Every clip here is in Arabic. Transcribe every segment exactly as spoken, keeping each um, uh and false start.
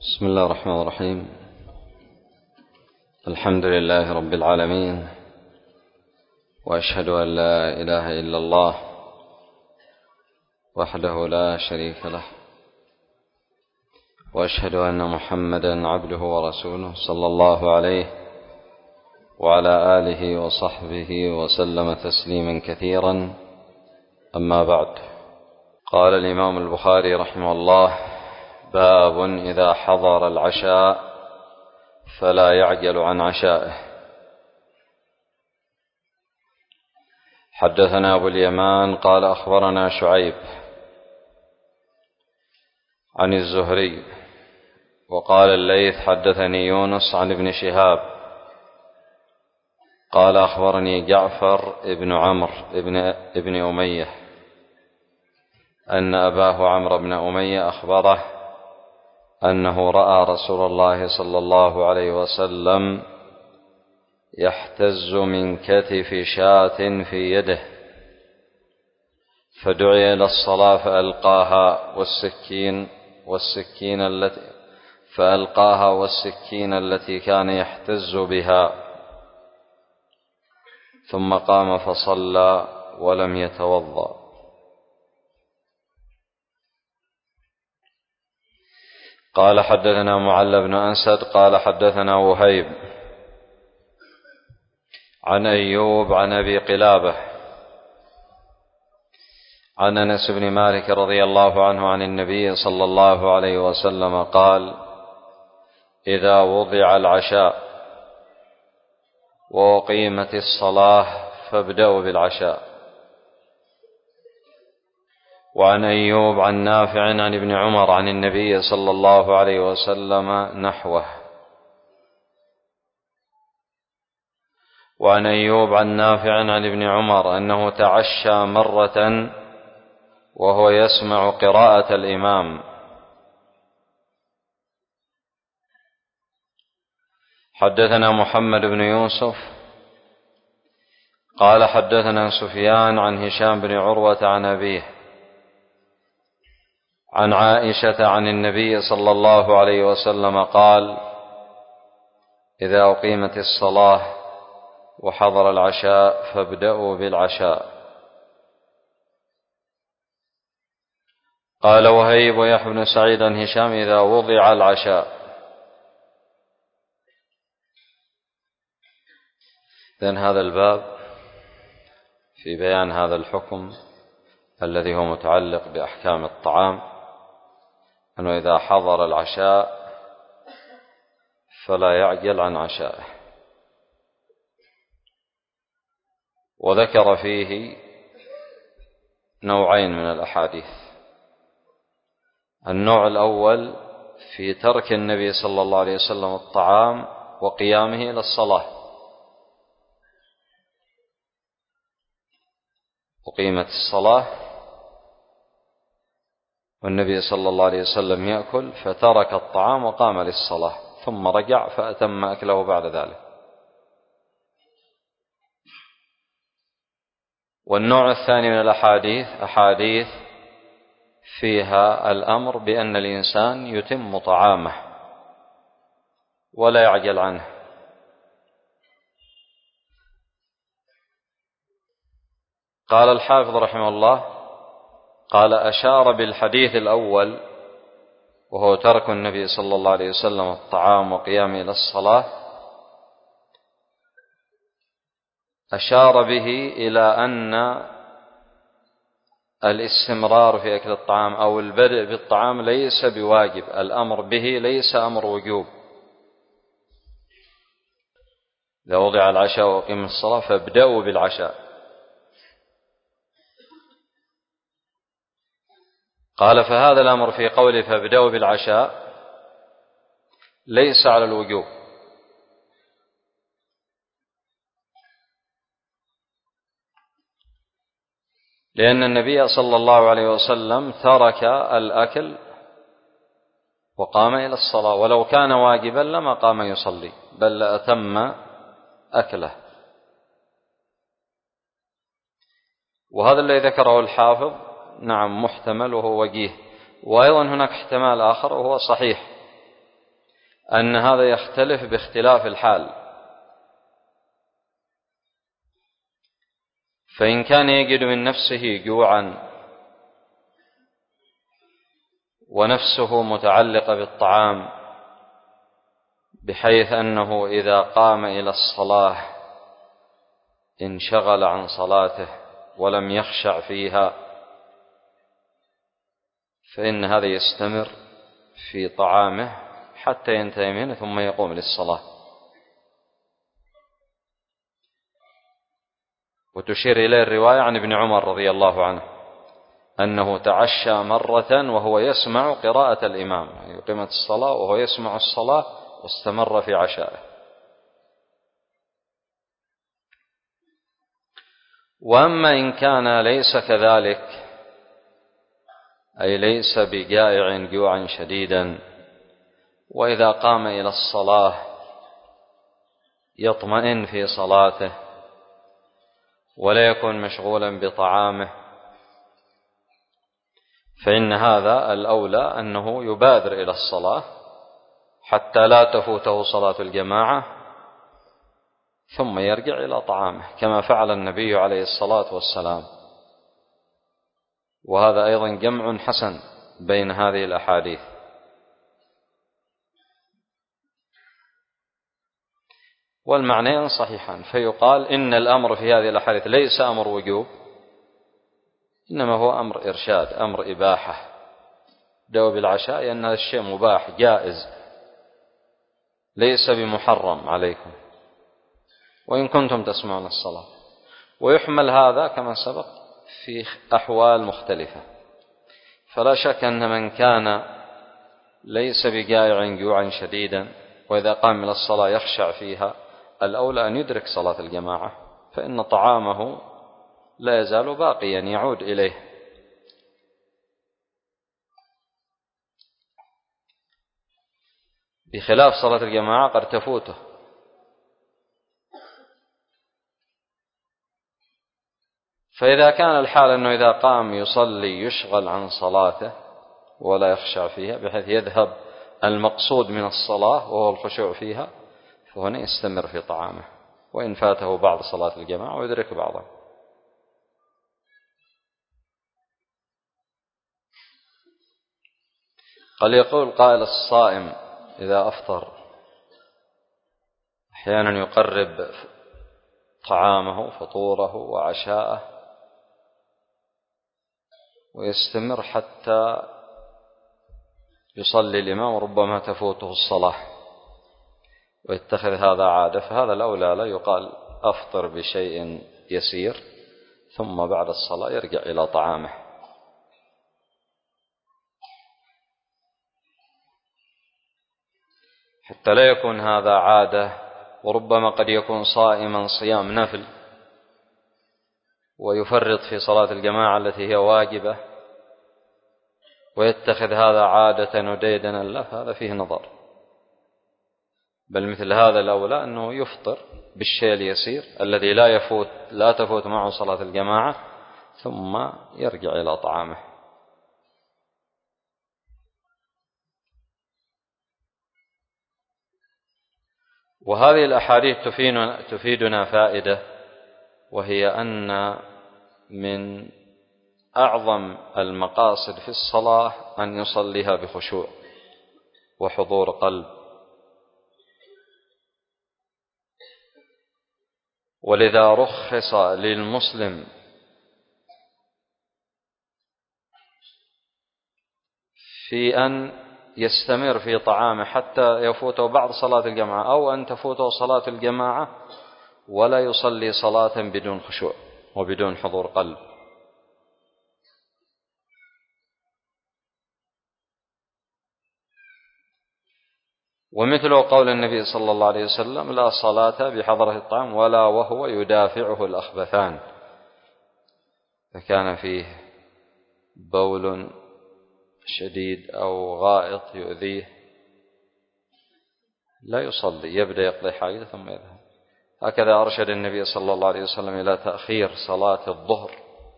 بسم الله الرحمن الرحيم. الحمد لله رب العالمين، وأشهد أن لا إله إلا الله وحده لا شريك له، وأشهد أن محمدا عبده ورسوله صلى الله عليه وعلى آله وصحبه وسلم تسليما كثيرا. أما بعد، قال الإمام البخاري رحمه الله: باب إذا حضر العشاء فلا يعجل عن عشائه. حدثنا أبو اليمان قال أخبرنا شعيب عن الزهري وقال الليث حدثني يونس عن ابن شهاب قال أخبرني جعفر ابن عمرو ابن, ابن أمية أن أباه عمرو بن أمية أخبره أنه رأى رسول الله صلى الله عليه وسلم يحتز من كتف شاة في يده، فدعي إلى الصلاة فألقاها والسكين والسكين التي فألقاها والسكين التي كان يحتز بها، ثم قام فصلى ولم يتوضأ. قال حدثنا معل بن أنسد قال حدثنا وهيب عن أيوب عن أبي قلابة عن أنس بن مالك رضي الله عنه عن النبي صلى الله عليه وسلم قال: إذا وضع العشاء وأقيمت الصلاة فابدأوا بالعشاء. وعن أيوب عن نافع عن ابن عمر عن النبي صلى الله عليه وسلم نحوه. وعن أيوب عن نافع عن ابن عمر أنه تعشى مرة وهو يسمع قراءة الإمام. حدثنا محمد بن يوسف قال حدثنا سفيان عن هشام بن عروة عن أبيه عن عائشة عن النبي صلى الله عليه وسلم قال: إذا أقيمت الصلاة وحضر العشاء فابدأوا بالعشاء. قال وهيب ويحيى بن سعيد عن هشام: إذا وضع العشاء. إذن هذا الباب في بيان هذا الحكم الذي هو متعلق بأحكام الطعام، أنه إذا حضر العشاء فلا يعجل عن عشائه. وذكر فيه نوعين من الأحاديث. النوع الأول في ترك النبي صلى الله عليه وسلم الطعام وقيامه إلى الصلاة. أقيمت الصلاة والنبي صلى الله عليه وسلم يأكل، فترك الطعام وقام للصلاة، ثم رجع فأتم أكله بعد ذلك. والنوع الثاني من الأحاديث أحاديث فيها الأمر بأن الإنسان يتم طعامه ولا يعجل عنه. قال الحافظ رحمه الله: قال أشار بالحديث الأول وهو ترك النبي صلى الله عليه وسلم الطعام وقيامه إلى الصلاة، أشار به إلى أن الاستمرار في أكل الطعام أو البدء بالطعام ليس بواجب، الأمر به ليس أمر وجوب. إذا وضع العشاء وأقيموا الصلاة فابدأوا بالعشاء. قال فهذا الأمر في قوله فابدأوا بالعشاء ليس على الوجوب، لأن النبي صلى الله عليه وسلم ترك الأكل وقام إلى الصلاة، ولو كان واجبا لما قام يصلي بل لأتم أكله. وهذا الذي ذكره الحافظ نعم محتمل وهو وجيه. وأيضا هناك احتمال آخر وهو صحيح، أن هذا يختلف باختلاف الحال، فإن كان يجد من نفسه جوعا ونفسه متعلقة بالطعام بحيث أنه إذا قام إلى الصلاة انشغل عن صلاته ولم يخشع فيها، فإن هذا يستمر في طعامه حتى ينتهي منه ثم يقوم للصلاة. وتشير إليه الرواية عن ابن عمر رضي الله عنه أنه تعشى مرة وهو يسمع قراءة الإمام، يعني قيمة الصلاة وهو يسمع الصلاة واستمر في عشائه. وأما إن كان ليس كذلك، أي ليس بجائع جوعا شديدا، وإذا قام إلى الصلاة يطمئن في صلاته ولا يكون مشغولا بطعامه، فإن هذا الأولى أنه يبادر إلى الصلاة حتى لا تفوته صلاة الجماعة ثم يرجع إلى طعامه كما فعل النبي عليه الصلاة والسلام. وهذا أيضا جمع حسن بين هذه الأحاديث. والمعنيان صحيحان، فيقال إن الأمر في هذه الأحاديث ليس أمر وجوب، إنما هو أمر إرشاد، أمر إباحة. دعوا بالعشاء لأن هذا الشيء مباح جائز ليس بمحرم عليكم وإن كنتم تسمعون الصلاة. ويحمل هذا كما سبق في أحوال مختلفة، فلا شك أن من كان ليس بجائع جوعا شديدا وإذا قام إلى الصلاة يخشع فيها، الأولى أن يدرك صلاة الجماعة، فإن طعامه لا يزال باقيا يعود إليه. بخلاف صلاة الجماعة قد تفوته. فإذا كان الحال أنه إذا قام يصلي يشغل عن صلاته ولا يخشع فيها بحيث يذهب المقصود من الصلاة وهو الخشوع فيها، فهنا يستمر في طعامه وإن فاته بعض صلاة الجماعة ويدرك بعضها. قال يقول قائل الصائم إذا أفطر أحيانا يقرب طعامه فطوره وعشاءه ويستمر حتى يصلي الإمام وربما تفوته الصلاة ويتخذ هذا عادة، فهذا الأولى لا يقال أفطر بشيء يسير ثم بعد الصلاة يرجع إلى طعامه. حتى لا يكون هذا عادة، وربما قد يكون صائما صيام نفل ويفرط في صلاة الجماعة التي هي واجبة ويتخذ هذا عادة وديدنا له، هذا فيه نظر. بل مثل هذا الأولى أنه يفطر بالشيء اليسير الذي لا يفوت لا تفوت معه صلاة الجماعة ثم يرجع إلى طعامه. وهذه الأحاديث تفيدنا فائدة، وهي أن من أعظم المقاصد في الصلاة أن يصليها بخشوع وحضور قلب، ولذا رخص للمسلم في أن يستمر في طعامه حتى يفوته بعض صلاة الجماعة أو أن تفوته صلاة الجماعة ولا يصلي صلاة بدون خشوع وبدون حضور قلب. ومثل قول النبي صلى الله عليه وسلم لا صلاة بحضرة الطعام ولا وهو يدافعه الأخبثان، فكان فيه بول شديد أو غائط يؤذيه لا يصلي، يبدأ يقضي حاجته ثم يذهب. هكذا أرشد النبي صلى الله عليه وسلم إلى تأخير صلاة الظهر،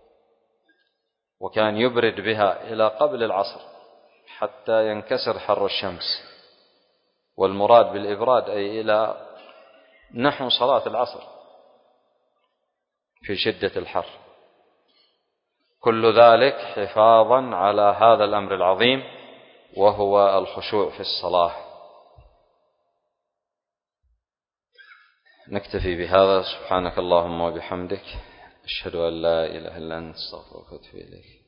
وكان يبرد بها إلى قبل العصر حتى ينكسر حر الشمس، والمراد بالإبراد أي إلى نحو صلاة العصر في شدة الحر. كل ذلك حفاظا على هذا الأمر العظيم وهو الخشوع في الصلاة. نكتفي بهذا. سبحانك اللهم وبحمدك، أشهد أن لا إله إلا أنت، أستغفرك وأتوب إليك.